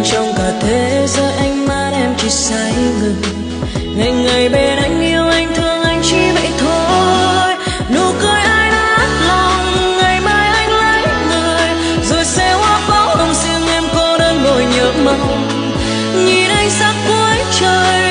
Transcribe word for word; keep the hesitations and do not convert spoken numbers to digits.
trong cả thế giới ánh mắt em chỉ say người. Ngày ngày bên anh yêu anh thương anh chỉ vậy thôi. Nụ cười ai đã át lòng, ngày mai anh lấy người rồi sẽ hóa bóng hồng riêng em cô đơn ngồi nhớ mong. Nhìn anh sắc cuối trời